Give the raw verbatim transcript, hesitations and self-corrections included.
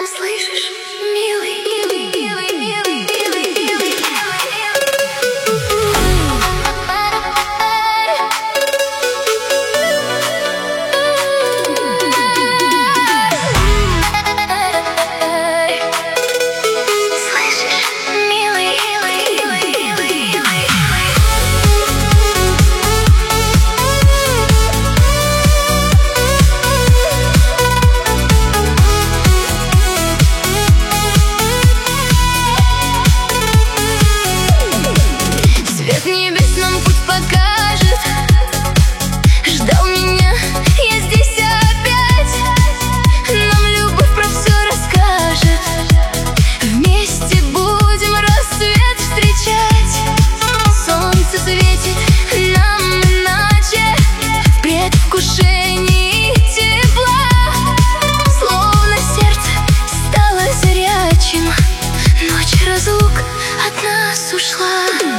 Слышишь, милый, милый, милый, милый, милый, милый, слышишь, милый, милый, милый, милый. Свет небес нам путь покажет. Ждал меня, я здесь опять. Нам любовь про все расскажет. Вместе будем рассвет встречать. Солнце светит нам иначе, в предвкушении тепла. Словно сердце стало зрячим, ночь разлук от нас ушла.